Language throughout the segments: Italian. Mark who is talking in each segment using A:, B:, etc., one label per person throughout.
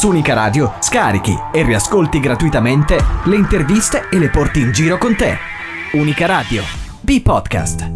A: Su Unica Radio scarichi e riascolti gratuitamente le interviste e le porti in giro con te. Unica Radio, B-Podcast.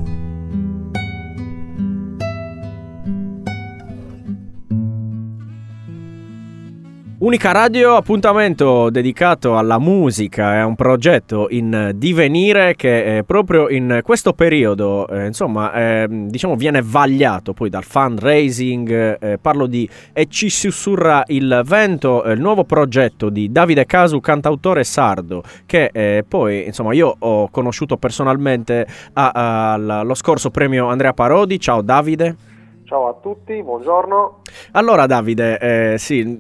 B: Unica Radio, appuntamento dedicato alla musica, è un progetto in divenire che proprio in questo periodo diciamo viene vagliato poi dal fundraising. Parlo di E ci sussurra il vento, il nuovo progetto di Davide Casu, cantautore sardo, che poi insomma io ho conosciuto personalmente allo scorso premio Andrea Parodi. Ciao Davide.
C: Ciao a tutti, buongiorno.
B: Allora Davide,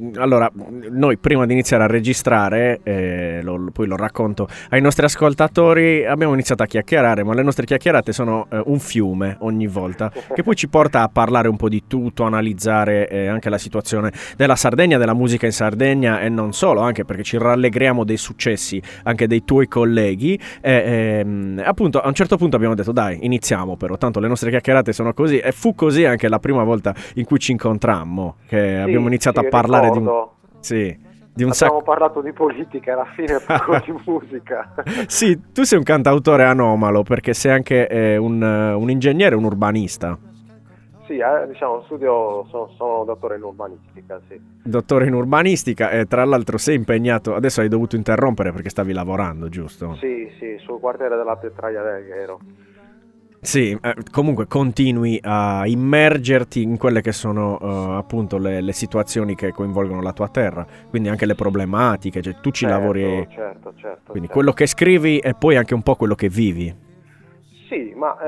B: noi prima di iniziare a registrare, poi lo racconto ai nostri ascoltatori, abbiamo iniziato a chiacchierare, ma le nostre chiacchierate sono un fiume ogni volta, che poi ci porta a parlare un po' di tutto, analizzare anche la situazione della Sardegna, della musica in Sardegna e non solo, anche perché ci rallegriamo dei successi anche dei tuoi colleghi. Appunto a un certo punto abbiamo detto dai, iniziamo, però tanto le nostre chiacchierate sono così, e fu così anche la prima volta in cui ci incontrammo, che abbiamo iniziato a parlare
C: abbiamo parlato di politica e alla fine parlo di musica.
B: Sì, tu sei un cantautore anomalo perché sei anche un ingegnere, un urbanista.
C: Sì, sono dottore in urbanistica, sì.
B: Dottore in urbanistica, e tra l'altro sei impegnato, adesso hai dovuto interrompere perché stavi lavorando, giusto?
C: Sì, sul quartiere della Petraia ero.
B: Sì, comunque continui a immergerti in quelle che sono appunto le situazioni che coinvolgono la tua terra, quindi anche le problematiche, cioè tu ci lavori,
C: certo,
B: quindi quello che scrivi e poi anche un po' quello che vivi.
C: Sì, ma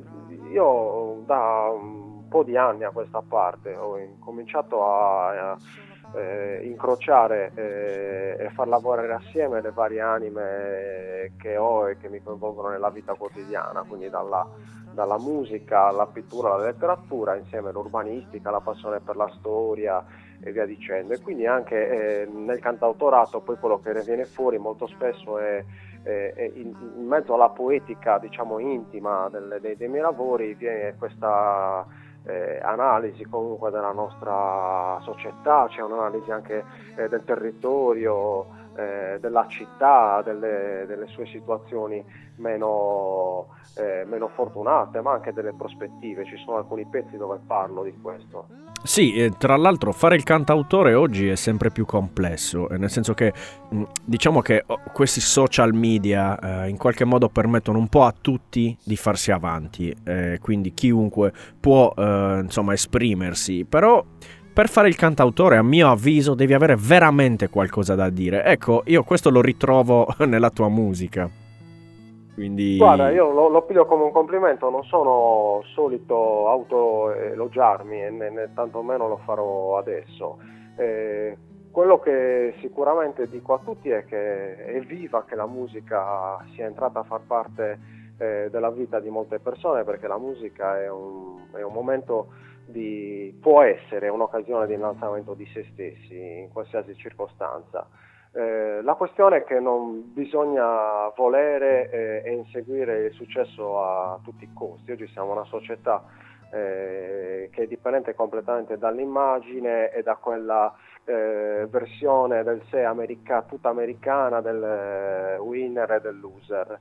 C: io da un po' di anni a questa parte ho incominciato a incrociare e far lavorare assieme le varie anime che ho e che mi coinvolgono nella vita quotidiana, quindi dalla musica alla pittura, alla letteratura, insieme all'urbanistica, la passione per la storia e via dicendo. E quindi anche nel cantautorato poi quello che viene fuori molto spesso è in mezzo alla poetica, diciamo, intima dei miei lavori, viene questa analisi comunque della nostra società, c'è un'analisi anche del territorio, della città, delle sue situazioni meno fortunate, ma anche delle prospettive. Ci sono alcuni pezzi dove parlo di questo.
B: Sì, tra l'altro fare il cantautore oggi è sempre più complesso, nel senso che diciamo che questi social media in qualche modo permettono un po' a tutti di farsi avanti, quindi chiunque può esprimersi, però per fare il cantautore, a mio avviso, devi avere veramente qualcosa da dire. Ecco, io questo lo ritrovo nella tua musica. Quindi...
C: Guarda, io lo piglio come un complimento, non sono solito autoelogiarmi e né tantomeno lo farò adesso. Quello che sicuramente dico a tutti è che è viva che la musica sia entrata a far parte della vita di molte persone, perché la musica è un momento può essere un'occasione di innalzamento di se stessi in qualsiasi circostanza. La questione è che non bisogna volere e inseguire il successo a tutti i costi. Oggi siamo una società che è dipendente completamente dall'immagine e da quella versione del sé tutta americana del winner e del loser.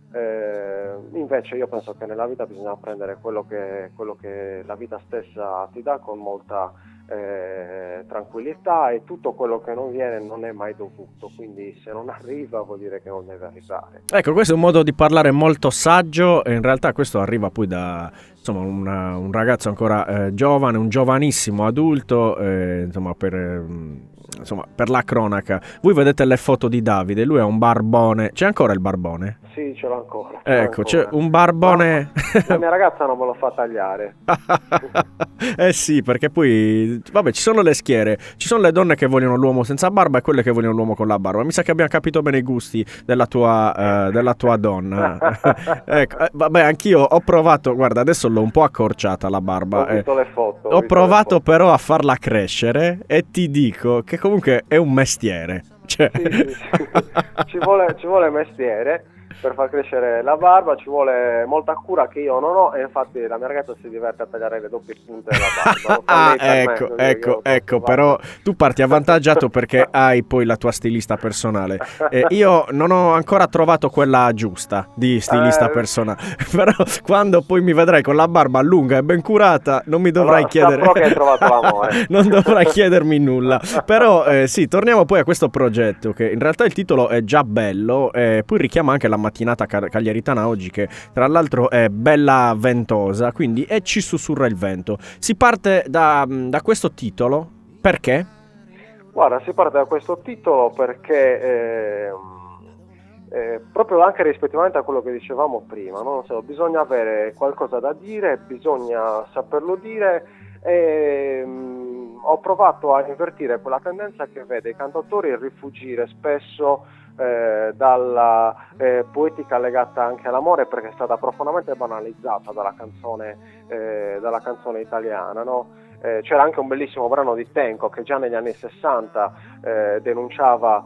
C: Invece io penso che nella vita bisogna prendere quello che la vita stessa ti dà con molta tranquillità, e tutto quello che non viene non è mai dovuto, quindi se non arriva vuol dire che non deve arrivare.
B: Ecco, questo è un modo di parlare molto saggio, e in realtà questo arriva poi da un ragazzo ancora giovane, un giovanissimo adulto, per la cronaca. Voi vedete le foto di Davide, lui è un barbone. C'è ancora il barbone?
C: Sì, ce l'ho ancora.
B: Ecco, c'è un barbone.
C: La mia ragazza non me lo fa tagliare.
B: Sì, perché poi ci sono le schiere. Ci sono le donne che vogliono l'uomo senza barba e quelle che vogliono l'uomo con la barba. Mi sa che abbiamo capito bene i gusti della tua donna. Ecco, anch'io ho provato, guarda, adesso l'ho un po' accorciata la barba.
C: Ho visto le foto.
B: Ho provato però a farla crescere, e ti dico che comunque è un mestiere. Cioè...
C: Sì. Ci vuole mestiere. per far crescere la barba ci vuole molta cura che io non ho, e infatti la mia ragazza si diverte a tagliare le doppie punte della barba.
B: Ecco, però tu parti avvantaggiato perché hai poi la tua stilista personale. Io non ho ancora trovato quella giusta di stilista personale, però quando poi mi vedrai con la barba lunga e ben curata non mi dovrai chiedere,
C: saprò che hai trovato l'amore.
B: non dovrai chiedermi nulla. Però sì, torniamo poi a questo progetto, che in realtà il titolo è già bello, poi richiama anche la mattinata cagliaritana oggi, che tra l'altro è bella ventosa, quindi e ci sussurra il vento. Si parte da questo titolo perché?
C: Guarda, si parte da questo titolo perché proprio anche rispettivamente a quello che dicevamo prima, no? Bisogna avere qualcosa da dire, bisogna saperlo dire, e ho provato a invertire quella tendenza che vede i cantautori rifuggire spesso dalla poetica legata anche all'amore, perché è stata profondamente banalizzata dalla canzone italiana, no? C'era anche un bellissimo brano di Tenco che già negli anni 60 denunciava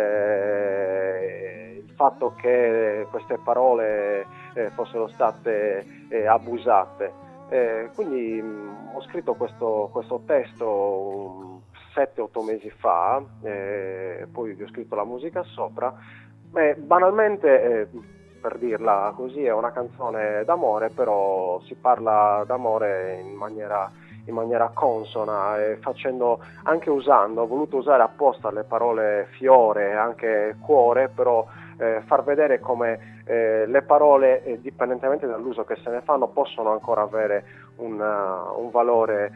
C: il fatto che queste parole fossero state abusate. Quindi ho scritto questo testo 7-8 mesi fa, poi vi ho scritto la musica sopra. Banalmente, per dirla così, è una canzone d'amore, però si parla d'amore in maniera consona, ho voluto usare apposta le parole fiore, anche cuore, però far vedere come le parole, dipendentemente dall'uso che se ne fanno, possono ancora avere un valore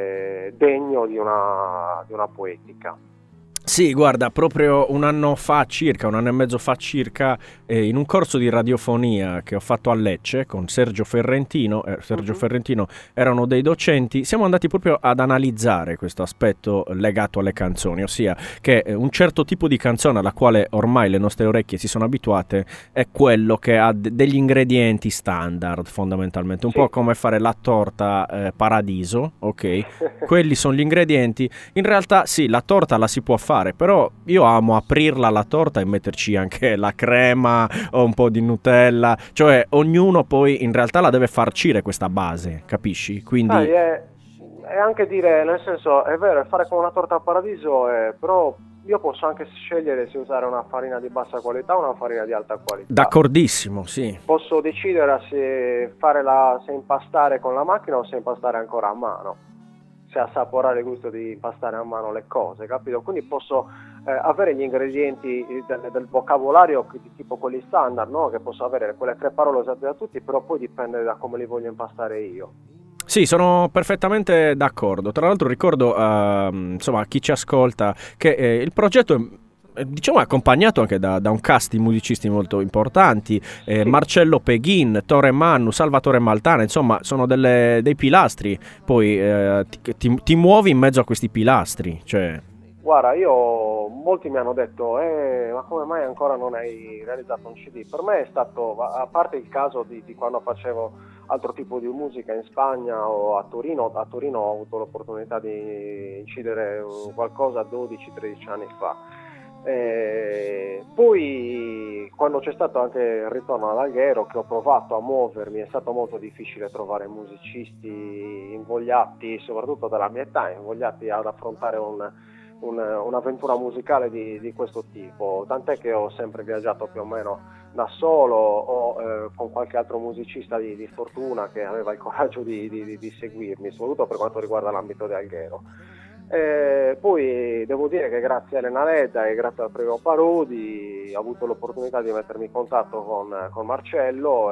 C: degno di una poetica.
B: Sì, guarda, proprio un anno e mezzo fa circa, in un corso di radiofonia che ho fatto a Lecce con Sergio Ferrentino, Ferrentino era uno dei docenti, siamo andati proprio ad analizzare questo aspetto legato alle canzoni, ossia che un certo tipo di canzone alla quale ormai le nostre orecchie si sono abituate è quello che ha degli ingredienti standard, fondamentalmente, un po' come fare la torta paradiso, ok? Quelli sono gli ingredienti. In realtà sì, la torta la si può fare, però io amo aprirla la torta e metterci anche la crema o un po' di Nutella, cioè ognuno poi in realtà la deve farcire questa base, capisci? Quindi
C: è anche dire, nel senso, è vero, è fare come una torta a paradiso, però io posso anche scegliere se usare una farina di bassa qualità o una farina di alta qualità.
B: D'accordissimo, sì.
C: Posso decidere se impastare con la macchina o se impastare ancora a mano, se assaporare il gusto di impastare a mano le cose, capito? Quindi posso avere gli ingredienti del vocabolario di tipo quelli standard, no? Che posso avere quelle 3 parole usate da tutti, però poi dipende da come li voglio impastare io.
B: Sì, sono perfettamente d'accordo. Tra l'altro ricordo insomma a chi ci ascolta che il progetto è accompagnato anche da un cast di musicisti molto importanti, Marcello Peghin, Tore Mannu, Salvatore Maltana, insomma sono dei pilastri, poi ti muovi in mezzo a questi pilastri, cioè.
C: Guarda, molti mi hanno detto ma come mai ancora non hai realizzato un CD? Per me è stato, a parte il caso di quando facevo altro tipo di musica in Spagna o a Torino ho avuto l'opportunità di incidere qualcosa 12-13 anni fa. Poi quando c'è stato anche il ritorno ad Alghero, che ho provato a muovermi, è stato molto difficile trovare musicisti invogliati, soprattutto della mia età, invogliati ad affrontare un'avventura musicale di questo tipo, tant'è che ho sempre viaggiato più o meno da solo o con qualche altro musicista di fortuna che aveva il coraggio di seguirmi, soprattutto per quanto riguarda l'ambito di Alghero. Poi devo dire che grazie a Elena Ledda e grazie al Premio Parodi ho avuto l'opportunità di mettermi in contatto con Marcello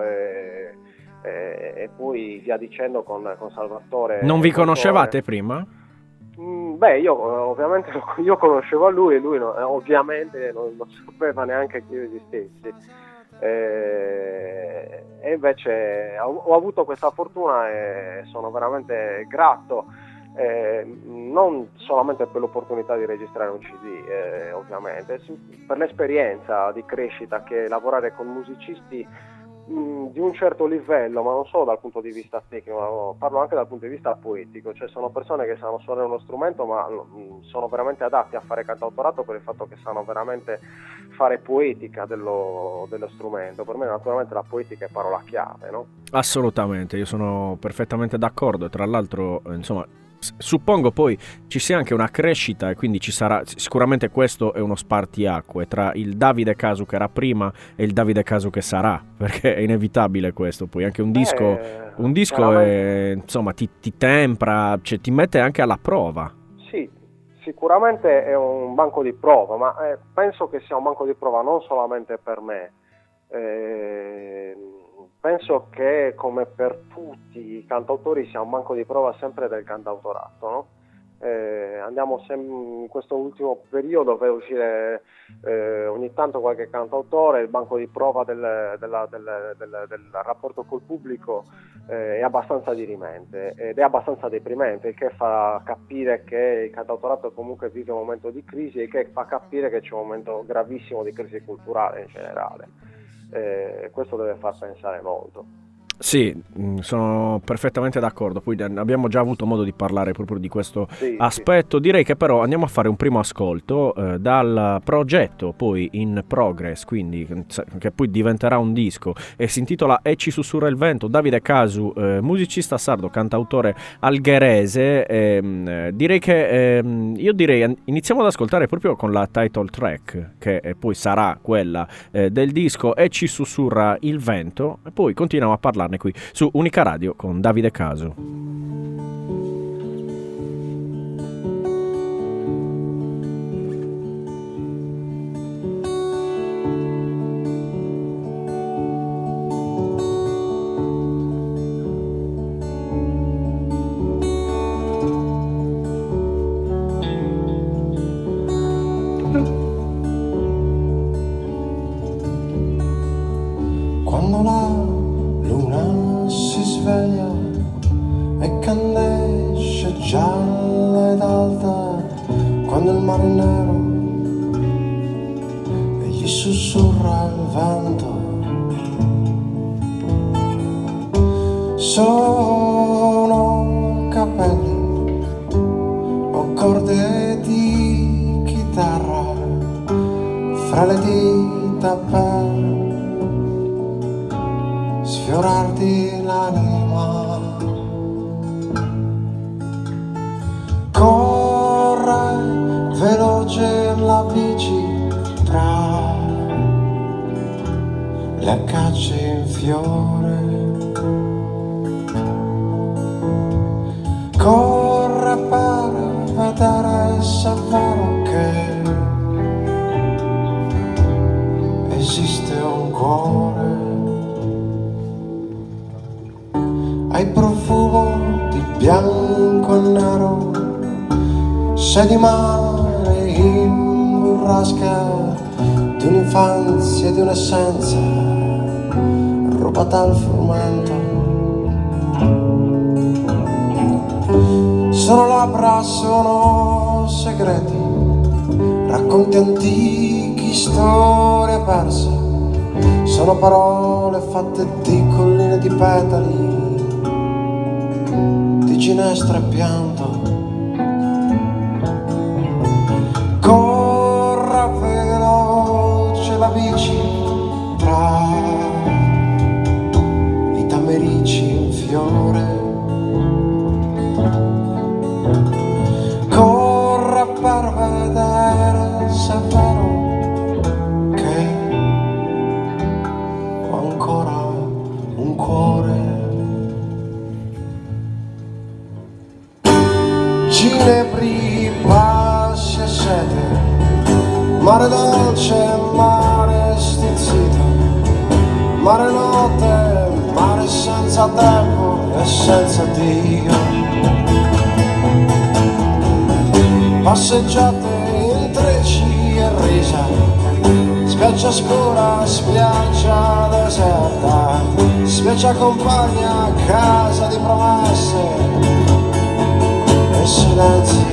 C: e poi via dicendo con Salvatore.
B: Non vi conoscevate prima?
C: Io ovviamente io conoscevo lui e lui ovviamente non sapeva neanche che io esistessi, e invece ho avuto questa fortuna e sono veramente grato, non solamente per l'opportunità di registrare un CD, ovviamente per l'esperienza di crescita che lavorare con musicisti di un certo livello, ma non solo dal punto di vista tecnico, parlo anche dal punto di vista poetico, cioè sono persone che sanno suonare uno strumento ma sono veramente adatti a fare cantautorato per il fatto che sanno veramente fare poetica dello strumento. Per me naturalmente la poetica è parola chiave, no?
B: Assolutamente, io sono perfettamente d'accordo, e tra l'altro insomma suppongo poi ci sia anche una crescita, e quindi ci sarà sicuramente, questo è uno spartiacque tra il Davide Casu che era prima e il Davide Casu che sarà, perché è inevitabile questo. Poi anche un disco è, insomma ti tempra, cioè ti mette anche alla prova.
C: Sì, sicuramente è un banco di prova, ma penso che sia un banco di prova non solamente per me. Penso che come per tutti i cantautori sia un banco di prova sempre del cantautorato, no? In questo ultimo periodo per uscire ogni tanto qualche cantautore, il banco di prova del rapporto col pubblico è abbastanza dirimente ed è abbastanza deprimente, il che fa capire che il cantautorato comunque vive un momento di crisi, e che fa capire che c'è un momento gravissimo di crisi culturale in generale. Questo deve far pensare molto.
B: Sì, sono perfettamente d'accordo. Poi abbiamo già avuto modo di parlare proprio di questo aspetto. Sì. Direi che però andiamo a fare un primo ascolto dal progetto poi in progress, quindi che poi diventerà un disco, e si intitola E ci sussurra il vento. Davide Casu, musicista sardo, cantautore algherese. Direi che iniziamo ad ascoltare proprio con la title track, che poi sarà quella del disco E ci sussurra il vento, e poi continuiamo a parlare qui su Unica Radio con Davide Casu.
D: Quando la luna si sveglia e candesce gialla ed alta, quando il mare è nero e gli sussurra il vento, sono capelli o corde di chitarra fra le dita per sfiorarti l'anima. Corre veloce la bici tra le accace in fiore, corre per vedere se è vero che esiste un cuore. Hai profumo di bianco e nero, sei di mare in burrasca, di un'infanzia e di un'essenza rubata al frumento. Sono labbra, sono segreti, racconti antichi, storie perse, sono parole fatte di colline di petali, ginestra e pianto. Corra veloce la bici tra i tamerici in fiore, corra per vedere se è vero che ho ancora un cuore. Ginepri, passi e sete, mare dolce, mare stizzito, mare notte, mare senza tempo e senza Dio. Passeggiate, intrecci e risa, spiaggia scura, spiaggia deserta, spiaggia compagna, casa di promesse, silenzi.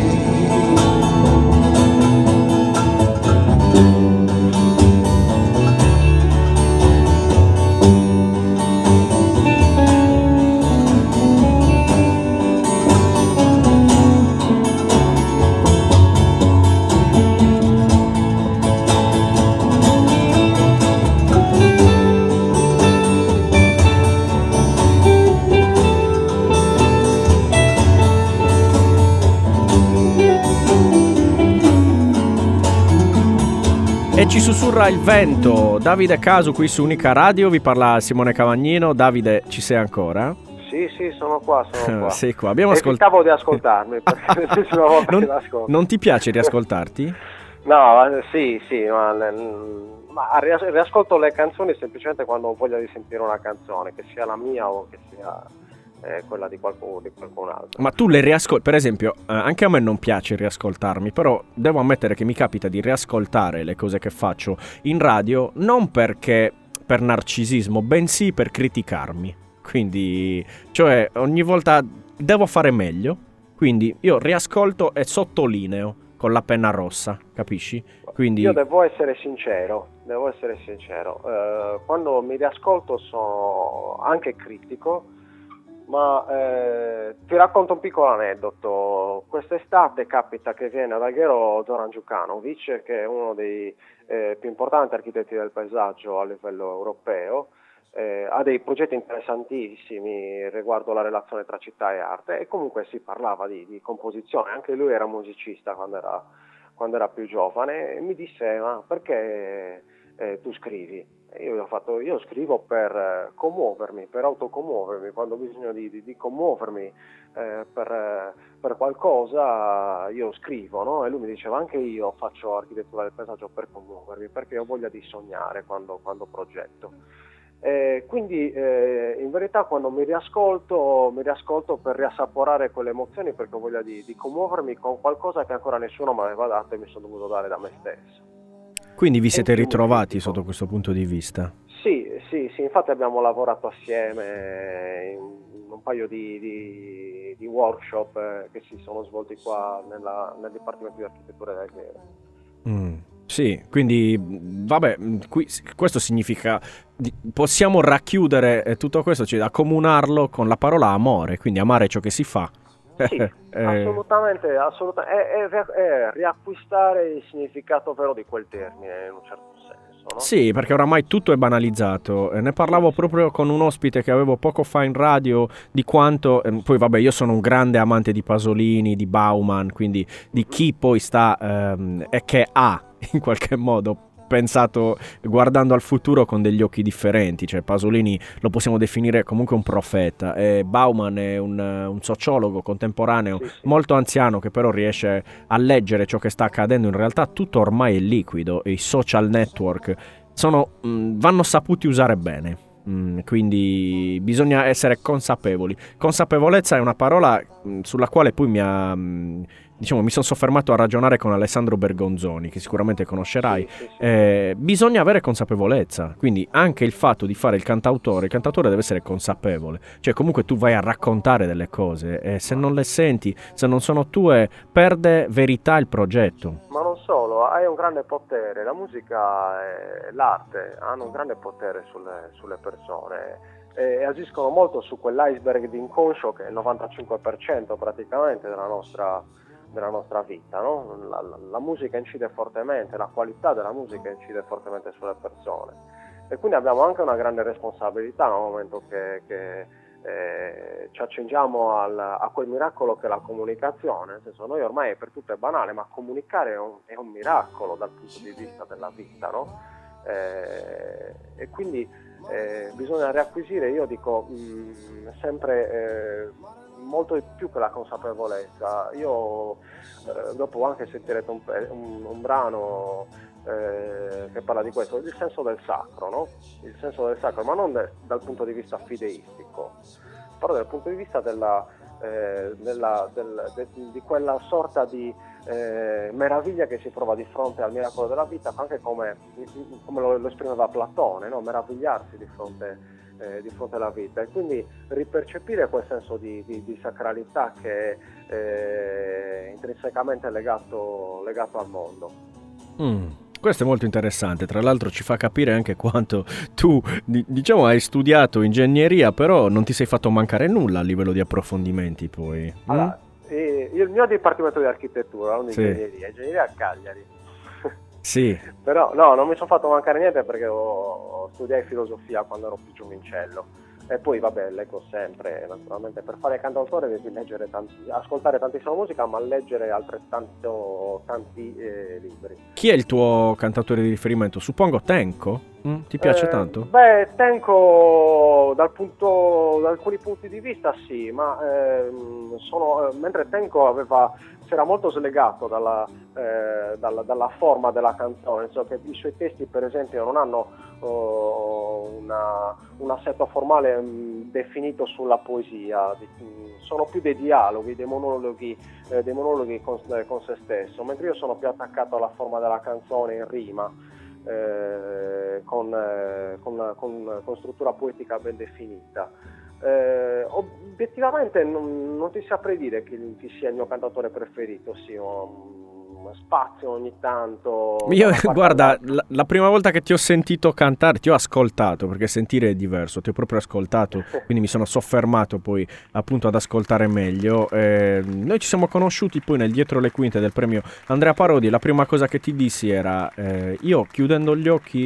B: E ci sussurra il vento. Davide Casu qui su Unica Radio, vi parla Simone Cavagnino. Davide, ci sei ancora?
C: Sì, sono qua.
B: Sei qua. Abbiamo
C: ascoltato di ascoltarmi, perché l'ultima volta che l'ascolto.
B: Non ti piace riascoltarti?
C: No, sì, ma riascolto le canzoni semplicemente quando ho voglia di sentire una canzone, che sia la mia o che sia quella di qualcun altro.
B: Ma tu le riascolti, per esempio, anche a me non piace riascoltarmi, però devo ammettere che mi capita di riascoltare le cose che faccio in radio, non perché per narcisismo, bensì per criticarmi. Quindi, cioè, ogni volta devo fare meglio, quindi io riascolto e sottolineo con la penna rossa, capisci? Quindi
C: io devo essere sincero. Quando mi riascolto sono anche critico, ma ti racconto un piccolo aneddoto. Quest'estate capita che viene ad Alghero Zoran Đukanović, che è uno dei più importanti architetti del paesaggio a livello europeo. Ha dei progetti interessantissimi riguardo la relazione tra città e arte, e comunque si parlava di composizione. Anche lui era musicista quando era più giovane, e mi disse: ma perché tu scrivi? E io gli ho fatto: io scrivo per commuovermi, per autocommuovermi, quando ho bisogno di commuovermi per qualcosa io scrivo, no? E lui mi diceva: anche io faccio architettura del paesaggio per commuovermi, perché ho voglia di sognare quando progetto. Quindi in verità quando mi riascolto per riassaporare quelle emozioni, perché ho voglia di commuovermi con qualcosa che ancora nessuno mi aveva dato e mi sono dovuto dare da me stesso.
B: Quindi vi siete ritrovati sotto questo punto di vista?
C: Sì, infatti abbiamo lavorato assieme in un paio di workshop che si sono svolti qua nel Dipartimento di Architettura del Alghero.
B: Sì, quindi vabbè, questo significa possiamo racchiudere tutto questo, cioè accomunarlo con la parola amore, quindi amare ciò che si fa.
C: Sì, assolutamente, è riacquistare il significato vero di quel termine in un certo senso, no?
B: Sì, perché oramai tutto è banalizzato. Ne parlavo proprio con un ospite che avevo poco fa in radio di quanto, poi vabbè, io sono un grande amante di Pasolini, di Bauman, quindi di chi poi sta e che ha in qualche modo pensato guardando al futuro con degli occhi differenti. Cioè Pasolini lo possiamo definire comunque un profeta, e Bauman è un sociologo contemporaneo molto anziano, che però riesce a leggere ciò che sta accadendo. In realtà tutto ormai è liquido e i social network vanno saputi usare bene. Quindi bisogna essere consapevoli. Consapevolezza è una parola sulla quale poi mi sono soffermato a ragionare con Alessandro Bergonzoni, che sicuramente conoscerai. Sì. Bisogna avere consapevolezza, quindi anche il fatto di fare il cantautore deve essere consapevole, cioè comunque tu vai a raccontare delle cose e se non le senti, se non sono tue, perde verità il progetto.
C: Ma non solo, hai un grande potere, la musica e l'arte hanno un grande potere sulle persone. E agiscono molto su quell'iceberg di inconscio che è il 95% praticamente della nostra vita, no? La musica incide fortemente, la qualità della musica incide fortemente sulle persone, e quindi abbiamo anche una grande responsabilità nel momento che ci accingiamo a quel miracolo che è la comunicazione. Nel senso, noi ormai per tutto è banale, ma comunicare è un miracolo dal punto di vista della vita, no? E quindi bisogna riacquisire, io dico sempre, molto di più che la consapevolezza. Io dopo anche sentirete un brano che parla di questo, il senso del sacro, no? Il senso del sacro, ma non dal punto di vista fideistico, però dal punto di vista di quella sorta di meraviglia che si prova di fronte al miracolo della vita, anche come lo esprimeva Platone, no? Meravigliarsi di fronte alla vita, e quindi ripercepire quel senso di sacralità che è intrinsecamente legato al mondo.
B: Questo è molto interessante, tra l'altro ci fa capire anche quanto tu, hai studiato ingegneria, però non ti sei fatto mancare nulla a livello di approfondimenti poi.
C: Allora, il mio dipartimento di architettura, non di ingegneria a Cagliari.
B: Sì.
C: Però no, non mi sono fatto mancare niente, perché studiai filosofia quando ero più giovincello. E poi vabbè, leggo sempre, naturalmente per fare cantautore devi leggere ascoltare tantissima musica, ma leggere tanti libri.
B: Chi è il tuo cantautore di riferimento? Suppongo Tenco? Ti piace tanto?
C: Beh, Tenco da alcuni punti di vista sì, ma mentre Tenco si era molto slegato dalla forma della canzone, so che i suoi testi per esempio non hanno un assetto formale definito sulla poesia, sono più dei dialoghi, dei monologhi con se stesso, mentre io sono più attaccato alla forma della canzone in rima, con struttura poetica ben definita. Obiettivamente non ti saprei dire chi sia il mio cantautore preferito, sì, spazio ogni tanto.
B: Io guarda, la prima volta che ti ho sentito cantare, ti ho ascoltato, perché sentire è diverso, ti ho proprio ascoltato, quindi mi sono soffermato poi appunto ad ascoltare meglio. Noi ci siamo conosciuti poi nel dietro le quinte del premio Andrea Parodi, la prima cosa che ti dissi era io chiudendo gli occhi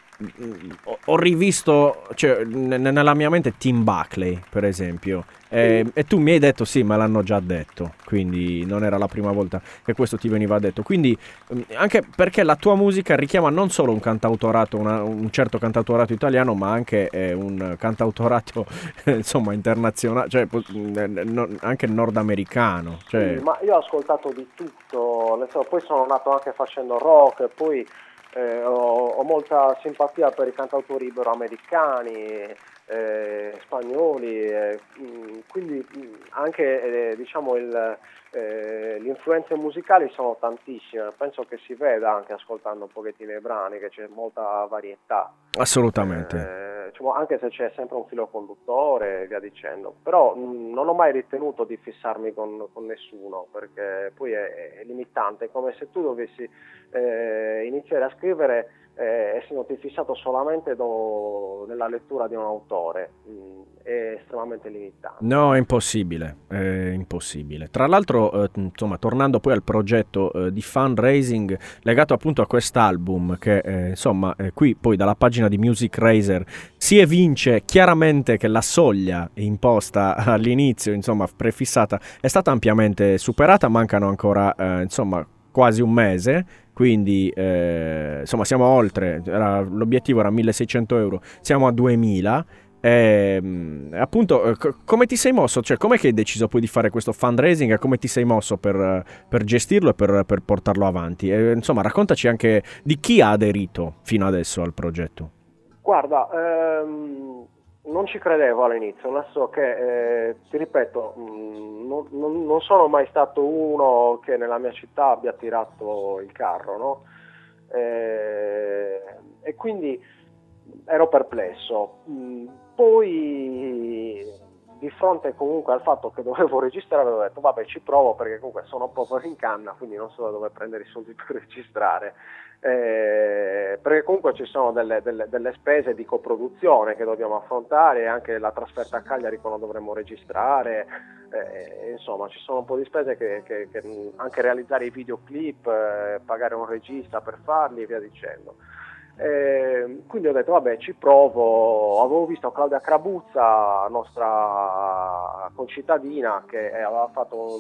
B: ho rivisto, cioè, nella mia mente Tim Buckley per esempio, e tu mi hai detto sì, ma l'hanno già detto, quindi non era la prima volta che questo ti veniva detto, quindi anche perché la tua musica richiama non solo un cantautorato, un certo cantautorato italiano, ma anche un cantautorato insomma internazionale, cioè anche nordamericano, cioè...
C: Sì, ma io ho ascoltato di tutto, poi sono nato anche facendo rock, e poi ho molta simpatia per i cantautori iberoamericani, spagnoli, quindi anche diciamo le influenze musicali sono tantissime, penso che si veda anche ascoltando un pochettino i brani che c'è molta varietà.
B: Assolutamente.
C: Anche se c'è sempre un filo conduttore e via dicendo, però non ho mai ritenuto di fissarmi con nessuno, perché poi è limitante, è come se tu dovessi iniziare a scrivere essendoti fissato solamente nella lettura di un autore, è estremamente limitante.
B: No, è impossibile. Tra l'altro, insomma, tornando poi al progetto di fundraising legato appunto a quest'album, che insomma, qui poi dalla pagina di Music Raiser si evince chiaramente che la soglia imposta all'inizio, insomma, prefissata, è stata ampiamente superata, mancano ancora, insomma, quasi un mese, quindi insomma siamo oltre, l'obiettivo era 1.600 euro, siamo a 2.000. Appunto, come ti sei mosso? Cioè, com'è che hai deciso poi di fare questo fundraising e come ti sei mosso per gestirlo e per portarlo avanti? Insomma, raccontaci anche di chi ha aderito fino adesso al progetto.
C: Guarda, non ci credevo all'inizio, adesso che ti ripeto, non sono mai stato uno che nella mia città abbia tirato il carro, no? E quindi ero perplesso. Poi di fronte comunque al fatto che dovevo registrare ho detto vabbè, ci provo, perché comunque sono povero in canna, quindi non so da dove prendere i soldi per registrare, perché comunque ci sono delle spese di coproduzione che dobbiamo affrontare, e anche la trasferta a Cagliari quando dovremo registrare, insomma ci sono un po' di spese che anche realizzare i videoclip, pagare un regista per farli e via dicendo. Quindi ho detto vabbè, ci provo. Avevo visto Claudia Crabuzza, nostra concittadina, che aveva fatto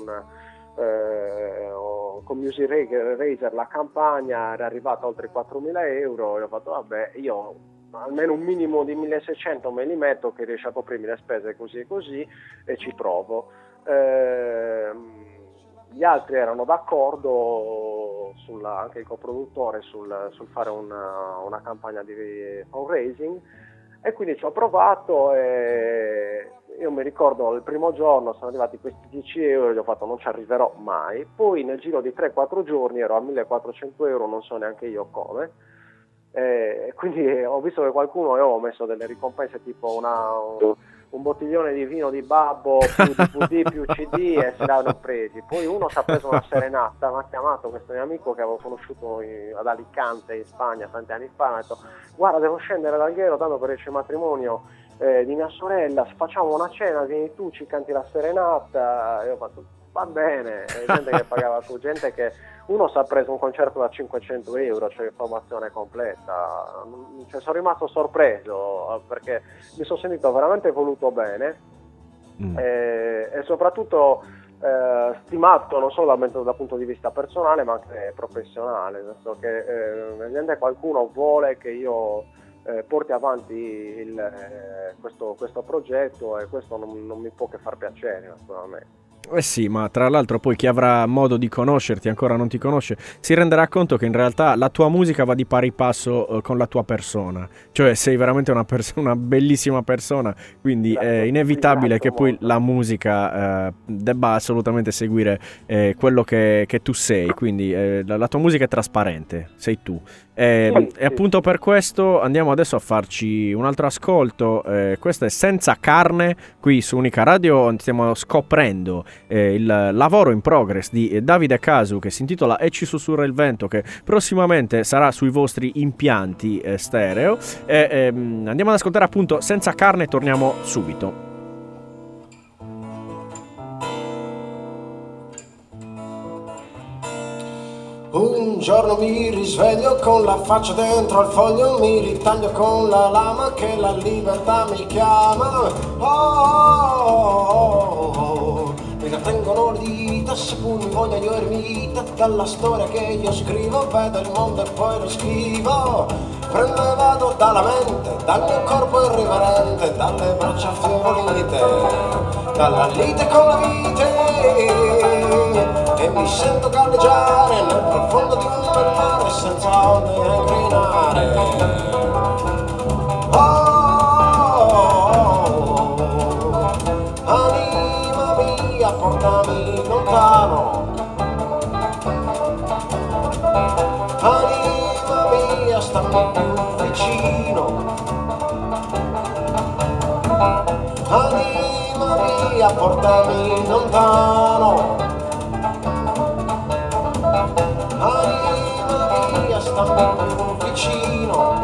C: con Music Raiser la campagna, era arrivata a oltre 4.000 euro, e ho fatto vabbè, io almeno un minimo di 1.600 me li metto, che riesce a coprirmi le spese così e così, e ci provo. Gli altri erano d'accordo, anche il coproduttore, sul fare una campagna di fundraising, e quindi ci ho provato. E io mi ricordo il primo giorno sono arrivati questi 10 euro e gli ho fatto non ci arriverò mai, poi nel giro di 3-4 giorni ero a 1.400 euro, non so neanche io come, quindi ho visto che qualcuno aveva messo delle ricompense tipo un bottiglione di vino di babbo più DVD più CD, e se l'hanno presi. Poi uno si ha preso una serenata, mi ha chiamato questo mio amico che avevo conosciuto ad Alicante in Spagna tanti anni fa, mi ha detto guarda, devo scendere ad Alghero tanto per il matrimonio di mia sorella, facciamo una cena, vieni tu, ci canti la serenata. E ho fatto va bene, gente che pagava su, gente che uno si è preso un concerto da 500 euro, cioè formazione completa, cioè, sono rimasto sorpreso perché mi sono sentito veramente voluto bene e soprattutto stimato non solo dal punto di vista personale ma anche professionale, nel senso che evidentemente qualcuno vuole che io porti avanti questo progetto e questo non mi può che far piacere naturalmente.
B: Eh sì, ma tra l'altro poi chi avrà modo di conoscerti, ancora non ti conosce, si renderà conto che in realtà la tua musica va di pari passo con la tua persona. Cioè sei veramente una bellissima persona, quindi è inevitabile che poi la musica debba assolutamente seguire quello che tu sei. Quindi la tua musica è trasparente, sei tu. E appunto per questo andiamo adesso a farci un altro ascolto. Questo è Senza Carne, qui su Unica Radio stiamo scoprendo il lavoro in progress di Davide Casu che si intitola E ci sussurra il vento, che prossimamente sarà sui vostri impianti stereo. Andiamo ad ascoltare appunto Senza Carne, torniamo subito.
D: Un giorno mi risveglio con la faccia dentro al foglio, mi ritaglio con la lama che la libertà mi chiama. Mi trattengono le dita, se pure mi voglio io ermita, dalla storia che io scrivo, vedo il mondo e poi lo scrivo. Prendo e vado dalla mente, dal mio corpo irriverente, dalle braccia affievolite, dalla lite con la vite. E mi sento galleggiare nel profondo di un bel mare senza onde a ingrinare. Anima mia, portami lontano. Anima mia, stammi più vicino. Anima mia, portami lontano. Anima mia, stammi più vicino.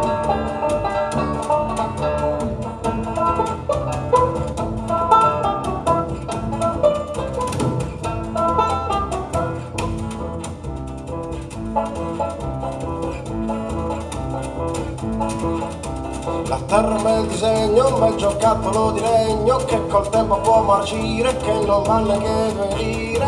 D: La terra è un bel disegno, un bel giocattolo di legno che col tempo può marcire, che non vale che venire.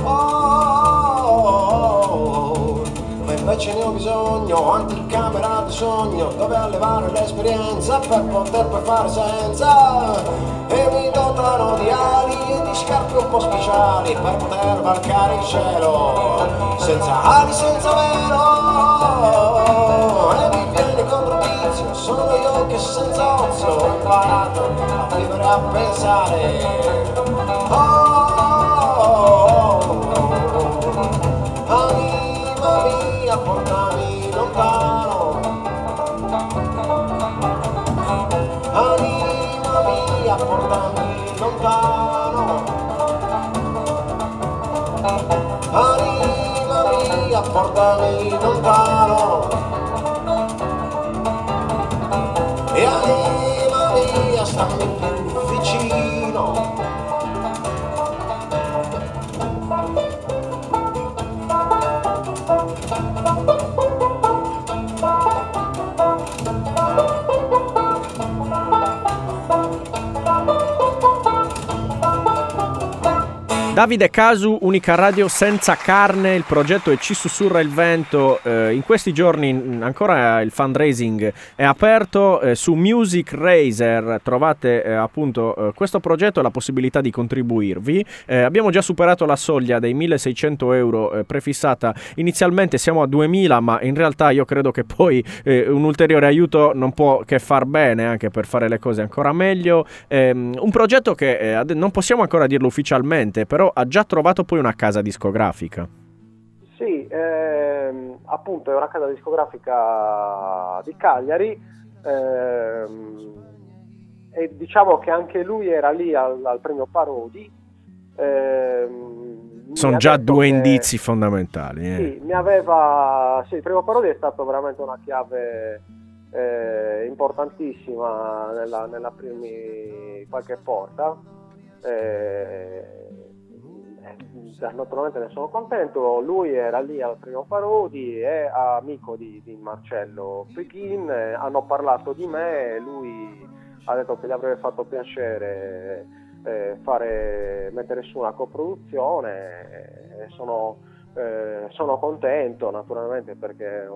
D: Ma invece ne ho bisogno, anticamera di sogno, dove allevare l'esperienza per poter poi fare senza. E mi dotano di ali e di scarpe un po' speciali per poter varcare il cielo. Senza ali, senza velo. E mi viene contro vizio, sono io che senza ozio ho imparato a vivere e a pensare. Anima mia, portami lontano. Anima mia, portami lontano. Anima mia, portami lontano. E anima mia, stammi più vicino.
B: Davide Casu, Unica Radio, Senza Carne, il progetto E ci sussurra il vento. In questi giorni ancora il fundraising è aperto, su Music Raiser trovate appunto questo progetto e la possibilità di contribuirvi. Abbiamo già superato la soglia dei 1.600 euro prefissata inizialmente, siamo a 2.000, ma in realtà io credo che poi un ulteriore aiuto non può che far bene anche per fare le cose ancora meglio. Un progetto che non possiamo ancora dirlo ufficialmente, però ha già trovato poi una casa discografica.
C: Sì, appunto è una casa discografica di Cagliari e diciamo che anche lui era lì al premio Parodi.
B: Sono già due indizi fondamentali.
C: Sì, il premio Parodi è stato veramente una chiave importantissima nella prima qualche porta. naturalmente ne sono contento. Lui era lì al Premio Parodi, è amico di Marcello Pechin, hanno parlato di me, lui ha detto che gli avrebbe fatto piacere mettere su una coproduzione, sono contento naturalmente, perché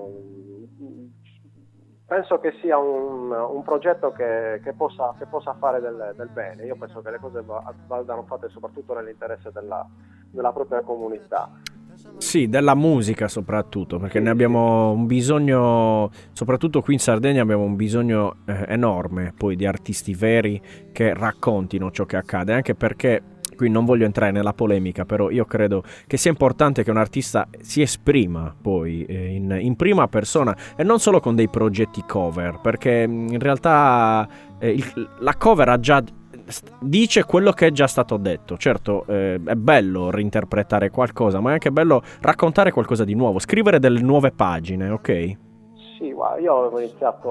C: penso che sia un progetto che possa fare del bene. Io penso che le cose vadano fatte soprattutto nell'interesse della propria comunità.
B: Sì, della musica soprattutto, perché ne abbiamo un bisogno, soprattutto qui in Sardegna abbiamo un bisogno enorme poi di artisti veri che raccontino ciò che accade, anche perché qui non voglio entrare nella polemica, però io credo che sia importante che un artista si esprima poi in prima persona e non solo con dei progetti cover, perché in realtà la cover dice quello che è già stato detto. Certo, è bello reinterpretare qualcosa, ma è anche bello raccontare qualcosa di nuovo, scrivere delle nuove pagine, ok?
C: Sì, guarda, io ho iniziato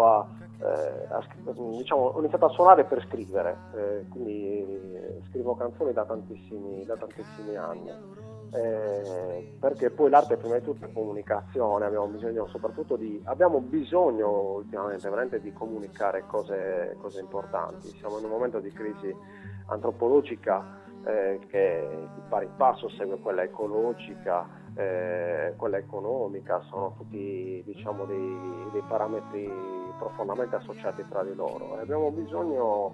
C: ho iniziato a suonare per scrivere, quindi scrivo canzoni da tantissimi anni, perché poi l'arte prima di tutto è comunicazione, abbiamo bisogno ultimamente veramente di comunicare cose importanti. Siamo in un momento di crisi antropologica che di pari passo segue quella ecologica, quella economica, sono tutti dei parametri profondamente associati tra di loro. Abbiamo bisogno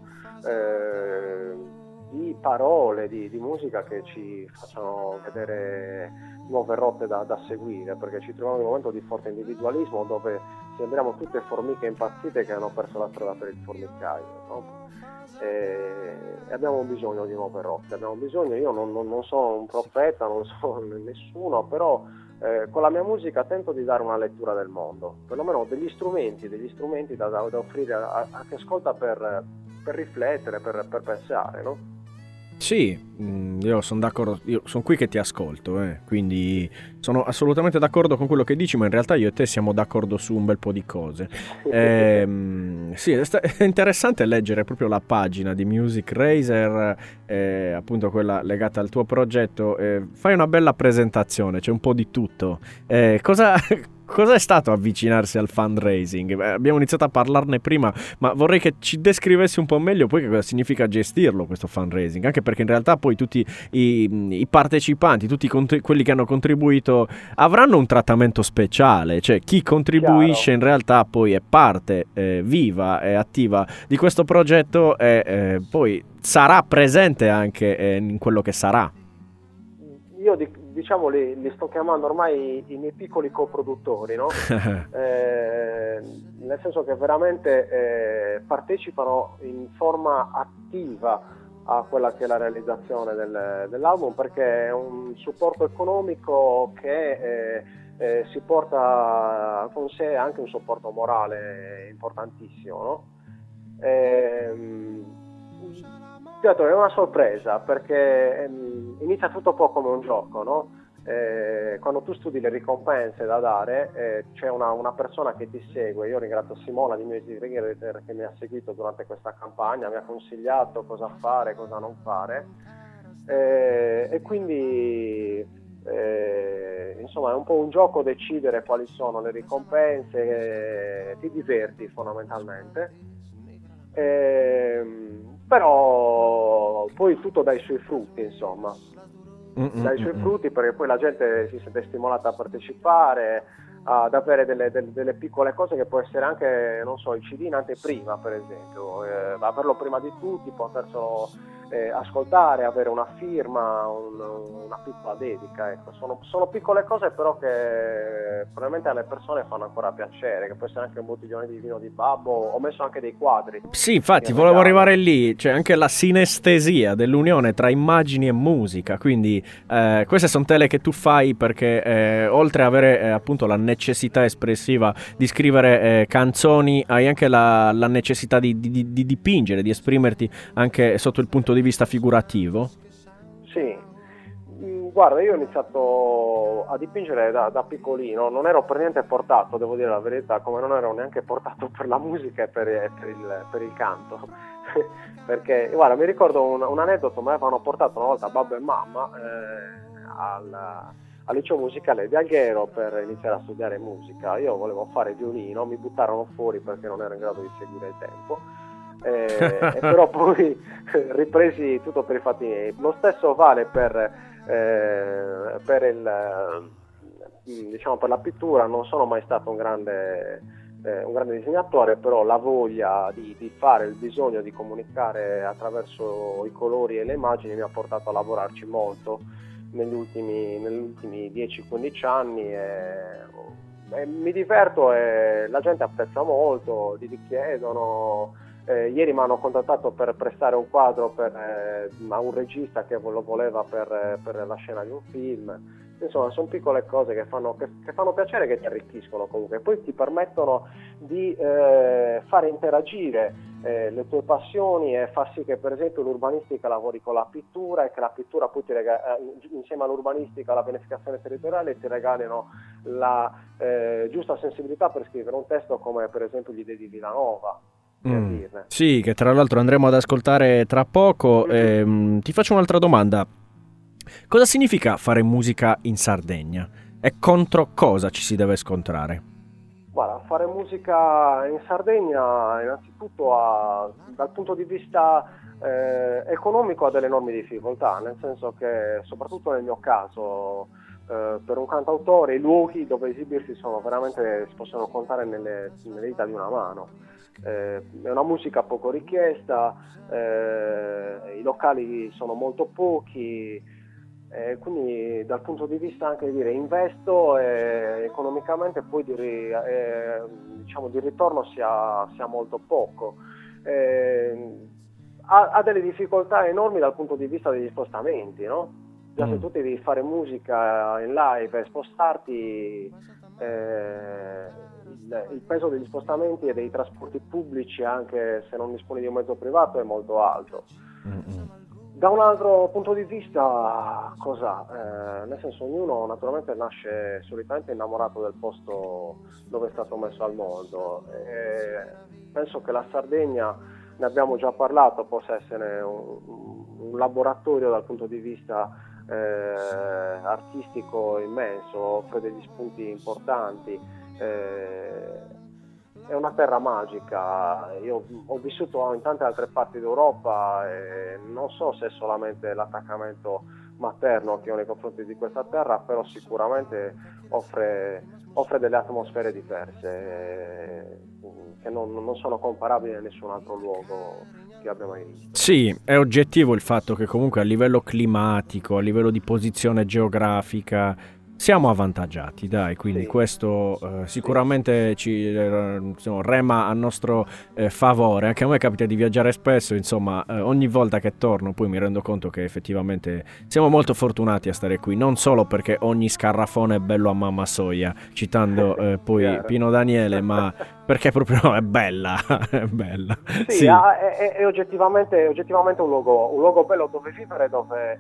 C: di parole, di musica che ci facciano vedere nuove rotte da seguire, perché ci troviamo in un momento di forte individualismo dove sembriamo tutte formiche impazzite che hanno perso la strada per il formicaio, no? E abbiamo bisogno di nuove rotte, io non sono un profeta, non sono nessuno, però con la mia musica tento di dare una lettura del mondo, perlomeno degli strumenti da offrire a chi ascolta per riflettere, per pensare, no?
B: Sì, io sono d'accordo, io sono qui che ti ascolto, quindi sono assolutamente d'accordo con quello che dici, ma in realtà io e te siamo d'accordo su un bel po' di cose. Sì, è interessante leggere proprio la pagina di Music Razer, appunto quella legata al tuo progetto. Fai una bella presentazione, c'è un po' di tutto. Cosa è stato avvicinarsi al fundraising? Abbiamo iniziato a parlarne prima, ma vorrei che ci descrivessi un po' meglio poi che cosa significa gestirlo questo fundraising, anche perché in realtà poi tutti i partecipanti, tutti quelli che hanno contribuito avranno un trattamento speciale, cioè chi contribuisce in realtà poi è parte viva e attiva di questo progetto e poi sarà presente anche in quello che sarà.
C: Io li sto chiamando ormai i miei piccoli coproduttori, no? Nel senso che veramente partecipano in forma attiva a quella che è la realizzazione dell'album, perché è un supporto economico che si porta con sé anche un supporto morale importantissimo, no? È una sorpresa, perché inizia tutto un po' come un gioco, no? Quando tu studi le ricompense da dare, c'è una persona che ti segue. Io ringrazio Simona di Music Razer che mi ha seguito durante questa campagna, mi ha consigliato cosa fare, cosa non fare, e quindi insomma è un po' un gioco decidere quali sono le ricompense, ti diverti fondamentalmente. Però poi tutto dà i suoi frutti, insomma, dai suoi frutti, perché poi la gente si sente stimolata a partecipare, ad avere delle piccole cose che può essere anche, non so, il CD in anteprima, per esempio, averlo prima di tutti, poterselo ascoltare, avere una firma, una piccola dedica, ecco. Sono piccole cose però che probabilmente alle persone fanno ancora piacere, che può essere anche un bottiglione di vino di babbo, ho messo anche dei quadri.
B: Sì, infatti volevo arrivare lì, cioè anche la sinestesia dell'unione tra immagini e musica, quindi queste sono tele che tu fai perché oltre ad avere appunto la necessità espressiva di scrivere canzoni, hai anche la necessità di dipingere, di esprimerti anche sotto il punto di vista figurativo.
C: Sì, guarda, io ho iniziato a dipingere da piccolino, non ero per niente portato, devo dire la verità, come non ero neanche portato per la musica e per il canto. Perché, guarda, mi ricordo un aneddoto, mi avevano portato una volta babbo e mamma al liceo musicale di Alghero per iniziare a studiare musica. Io volevo fare violino, mi buttarono fuori perché non ero in grado di seguire il tempo, e però poi ripresi tutto per i fatti miei. Lo stesso vale per la pittura. Non sono mai stato un grande disegnatore, però la voglia di fare, il bisogno di comunicare attraverso i colori e le immagini mi ha portato a lavorarci molto negli ultimi 10-15 anni, e mi diverto e la gente apprezza molto, li chiedono. Ieri mi hanno contattato per prestare un quadro a un regista che lo voleva per la scena di un film. Insomma, sono piccole cose che fanno piacere, che ti arricchiscono comunque, poi ti permettono di fare interagire le tue passioni e far sì che per esempio l'urbanistica lavori con la pittura, e che la pittura poi insieme all'urbanistica, alla pianificazione territoriale, ti regalino la giusta sensibilità per scrivere un testo come per esempio gli Dei di Villanova.
B: Sì, che tra l'altro andremo ad ascoltare tra poco. Ti faccio un'altra domanda. Cosa significa fare musica in Sardegna? E contro cosa ci si deve scontrare?
C: Guarda, fare musica in Sardegna innanzitutto dal punto di vista economico ha delle enormi difficoltà, nel senso che soprattutto nel mio caso per un cantautore i luoghi dove esibirsi sono veramente, si possono contare nelle dita di una mano. È una musica poco richiesta, i locali sono molto pochi, quindi dal punto di vista anche di dire investo economicamente, poi di ritorno si ha molto poco. Ha delle difficoltà enormi dal punto di vista degli spostamenti, no? Già se tu devi fare musica in live e spostarti, il peso degli spostamenti e dei trasporti pubblici, anche se non disponi di un mezzo privato, è molto alto. Da un altro punto di vista, nel senso, ognuno naturalmente nasce solitamente innamorato del posto dove è stato messo al mondo, e penso che la Sardegna, ne abbiamo già parlato, possa essere un laboratorio dal punto di vista artistico immenso, offre degli spunti importanti. È una terra magica. Io ho vissuto in tante altre parti d'Europa e non so se è solamente l'attaccamento materno che ho nei confronti di questa terra, però sicuramente offre delle atmosfere diverse che non sono comparabili a nessun altro luogo che abbia mai visto.
B: Sì, è oggettivo il fatto che comunque a livello climatico, a livello di posizione geografica siamo avvantaggiati, dai, quindi
C: sì.
B: Questo sicuramente ci rema a nostro favore. Anche a me capita di viaggiare spesso, insomma, ogni volta che torno poi mi rendo conto che effettivamente siamo molto fortunati a stare qui, non solo perché ogni scarrafone è bello a mamma soia, citando poi Pino Daniele, ma perché proprio è bella, è bella.
C: Sì. È oggettivamente un luogo bello dove vivere, dove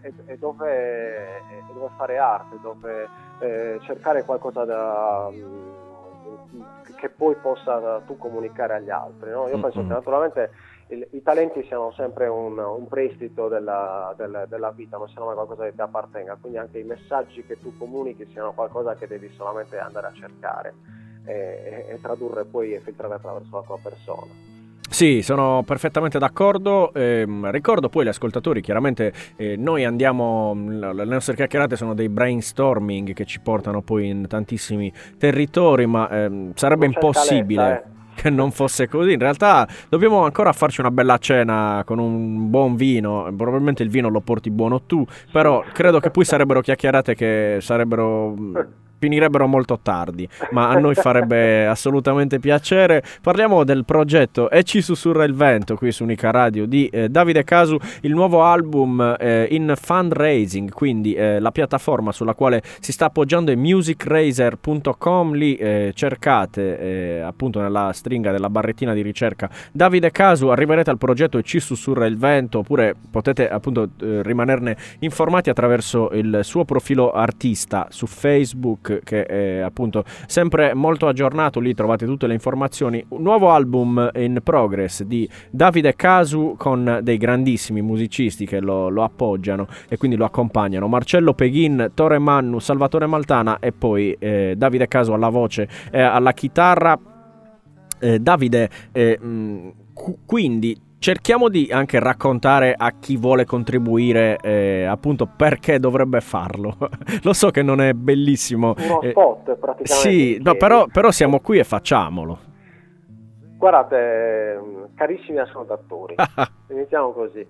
C: fare arte, dove cercare qualcosa che poi possa tu comunicare agli altri, no? Io penso che naturalmente i talenti siano sempre un prestito della vita, non siano mai qualcosa che ti appartenga, quindi anche i messaggi che tu comunichi siano qualcosa che devi solamente andare a cercare e tradurre poi e filtrare attraverso la tua persona.
B: Sì, sono perfettamente d'accordo. Ricordo poi agli ascoltatori, chiaramente noi andiamo, le nostre chiacchierate sono dei brainstorming che ci portano poi in tantissimi territori, ma sarebbe impossibile che non fosse così. In realtà dobbiamo ancora farci una bella cena con un buon vino, probabilmente il vino lo porti buono tu, però credo che poi sarebbero chiacchierate che finirebbero molto tardi, ma a noi farebbe assolutamente piacere. Parliamo del progetto E ci sussurra il vento qui su Unica Radio di Davide Casu, il nuovo album in fundraising, quindi la piattaforma sulla quale si sta appoggiando è musicraiser.com, lì cercate appunto nella stringa della barrettina di ricerca Davide Casu, arriverete al progetto E ci sussurra il vento, oppure potete appunto rimanerne informati attraverso il suo profilo artista su Facebook, Facebook, che è appunto sempre molto aggiornato, lì trovate tutte le informazioni. Un nuovo album in progress di Davide Casu con dei grandissimi musicisti che lo appoggiano e quindi lo accompagnano: Marcello Peghin, Tore Mannu, Salvatore Maltana e poi Davide Casu alla voce e alla chitarra. Davide, quindi cerchiamo di anche raccontare a chi vuole contribuire appunto perché dovrebbe farlo. Lo so che non è bellissimo.
C: Uno spot praticamente.
B: Sì, no, però siamo qui e facciamolo.
C: Guardate, carissimi ascoltatori, iniziamo così.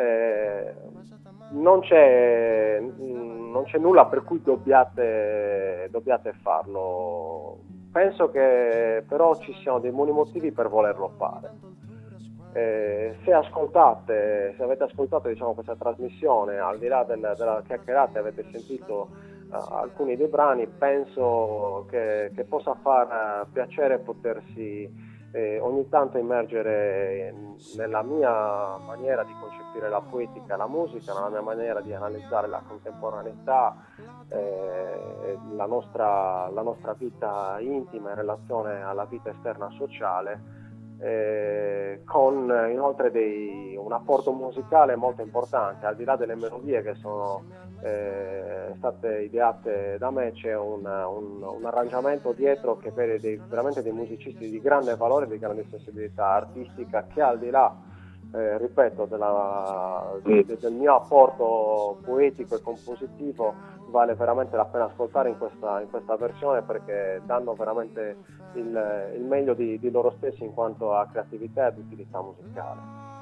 C: Non c'è nulla per cui dobbiate farlo. Penso che però ci siano dei buoni motivi per volerlo fare. Se avete ascoltato diciamo, questa trasmissione, al di là della chiacchierata, avete sentito alcuni dei brani, penso che possa far piacere potersi ogni tanto immergere nella mia maniera di concepire la poetica e la musica, nella mia maniera di analizzare la contemporaneità, la nostra vita intima in relazione alla vita esterna sociale, con inoltre un apporto musicale molto importante. Al di là delle melodie che sono state ideate da me, c'è un arrangiamento dietro che vede veramente dei musicisti di grande valore, di grande sensibilità artistica, che al di là ripeto del mio apporto poetico e compositivo vale veramente la pena ascoltare in questa versione, perché danno veramente il meglio di loro stessi in quanto a creatività ed utilità musicale.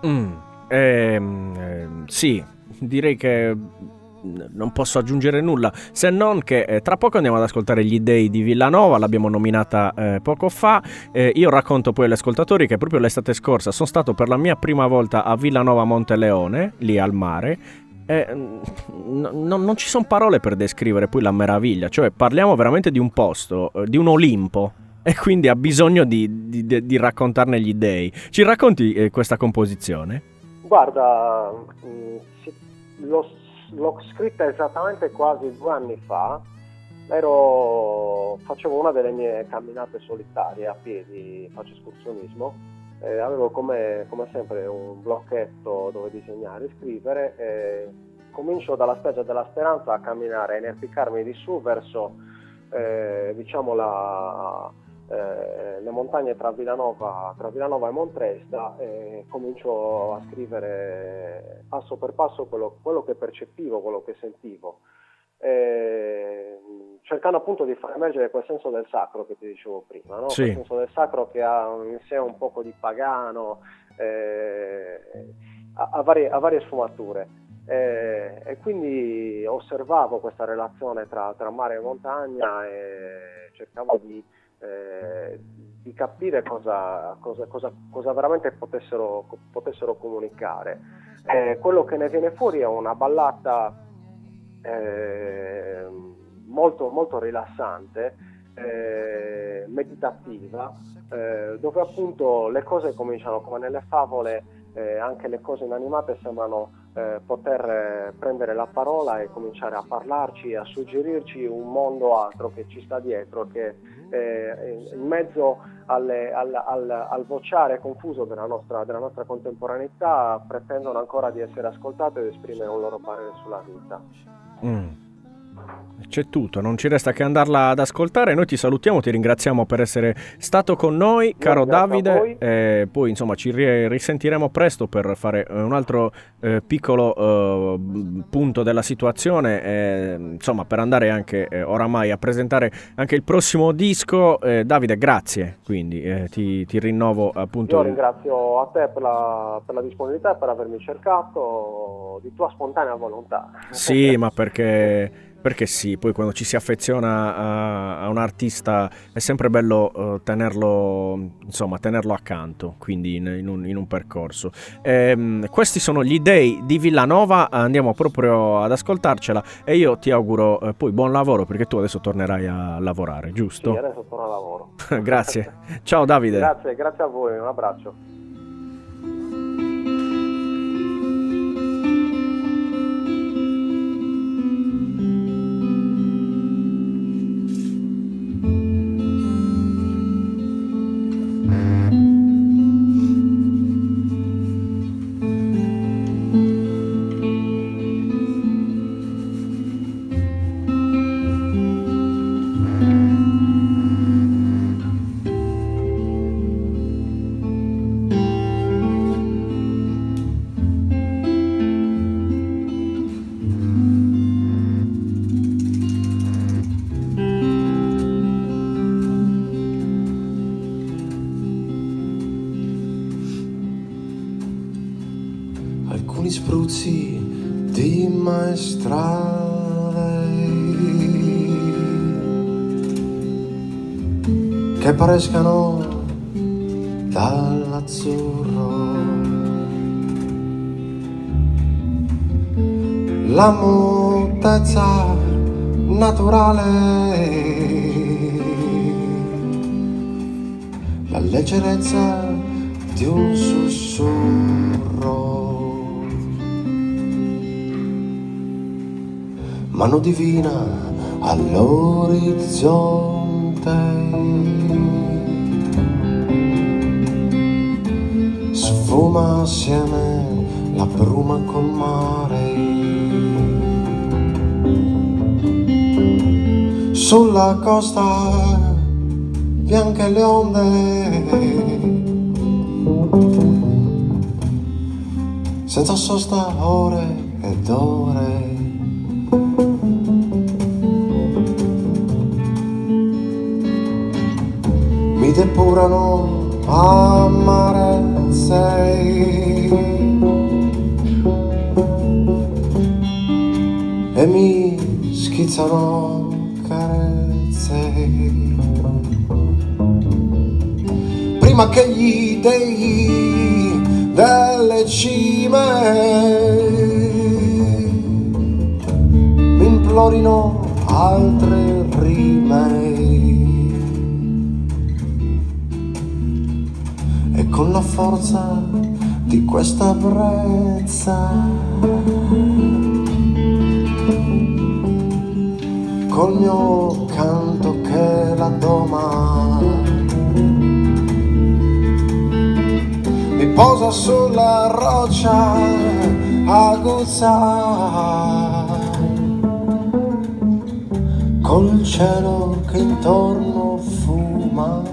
B: Sì, direi che non posso aggiungere nulla, se non che tra poco andiamo ad ascoltare Gli Dei di Villanova, l'abbiamo nominata poco fa. Io racconto poi agli ascoltatori che proprio l'estate scorsa sono stato per la mia prima volta a Villanova Monteleone, lì al mare. Non ci sono parole per descrivere poi la meraviglia, cioè parliamo veramente di un posto, di un Olimpo, e quindi ha bisogno di raccontarne gli dei. Ci racconti questa composizione?
C: Guarda, l'ho scritta esattamente quasi 2 anni fa. Facevo una delle mie camminate solitarie a piedi, faccio escursionismo, avevo come sempre un blocchetto dove disegnare e scrivere, e comincio dalla spiaggia della Speranza a camminare, a inerpicarmi di su verso diciamo le montagne tra Villanova e Montresta, e comincio a scrivere passo per passo quello che percepivo, quello che sentivo, cercando appunto di far emergere quel senso del sacro che ti dicevo prima, no?
B: Sì.
C: Quel senso del sacro che ha in sé un poco di pagano, a varie sfumature, e quindi osservavo questa relazione tra mare e montagna e cercavo di capire cosa veramente potessero comunicare. Quello che ne viene fuori è una ballata molto, molto rilassante, meditativa, dove appunto le cose cominciano, come nelle favole, anche le cose inanimate sembrano poter prendere la parola e cominciare a parlarci, a suggerirci un mondo altro che ci sta dietro, che in mezzo al vociare confuso della nostra contemporaneità pretendono ancora di essere ascoltate ed esprimere un loro parere sulla vita.
B: C'è tutto, non ci resta che andarla ad ascoltare. Noi ti salutiamo, ti ringraziamo per essere stato con noi, caro Davide, poi insomma ci risentiremo presto per fare un altro piccolo punto della situazione, insomma per andare anche oramai a presentare anche il prossimo disco. Davide, grazie, quindi ti rinnovo appunto.
C: Io ringrazio a te per la disponibilità e per avermi cercato di tua spontanea volontà.
B: Sì, ma perché sì, poi quando ci si affeziona a un artista è sempre bello tenerlo accanto, quindi in un percorso. Questi sono Gli Dei di Villanova, andiamo proprio ad ascoltarcela e io ti auguro poi buon lavoro, perché tu adesso tornerai a lavorare, giusto?
C: Sì, adesso torno a lavoro.
B: Grazie, ciao Davide.
C: Grazie a voi, un abbraccio.
D: con gli spruzzi di maestrale che parescano dall'azzurro. La mutezza naturale, la leggerezza di un sussurro, mano divina all'orizzonte, sfuma assieme la bruma col mare. Sulla costa bianche le onde, senza sosta ore ed ore. Mi depurano amarezze e mi schizzano prima che gli dei delle cime mi implorino altre rime e con la forza di questa brezza col mio canto che la doma mi posa sulla roccia aguzza col cielo che intorno fuma.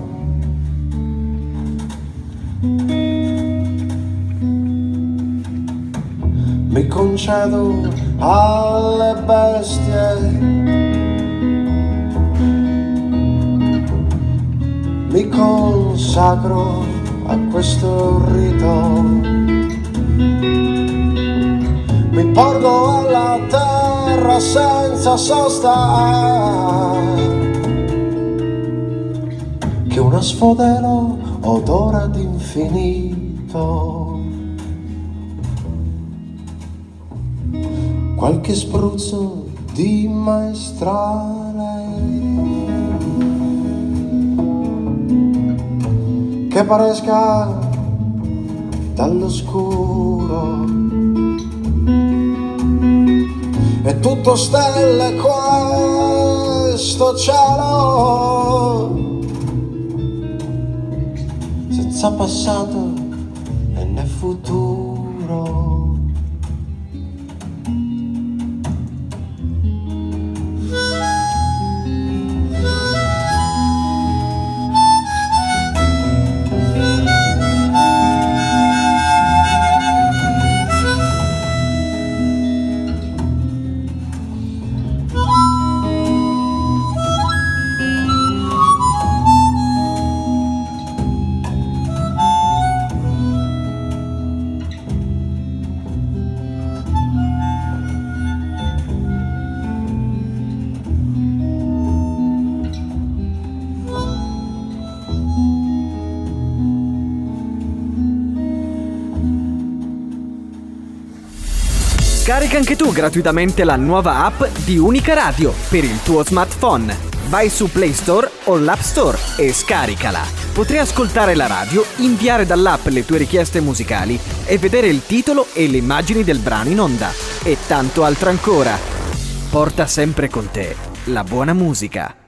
D: Mi concedo alle bestie, mi consacro a questo rito, mi porgo alla terra senza sosta, che una sfodelo odora d'infinito, qualche spruzzo di maestrale che paresca dall'oscuro, è tutto stelle questo cielo, senza passato e né futuro.
A: Scarica anche tu gratuitamente la nuova app di Unica Radio per il tuo smartphone. Vai su Play Store o l'App Store e scaricala. Potrai ascoltare la radio, inviare dall'app le tue richieste musicali e vedere il titolo e le immagini del brano in onda. E tanto altro ancora. Porta sempre con te la buona musica.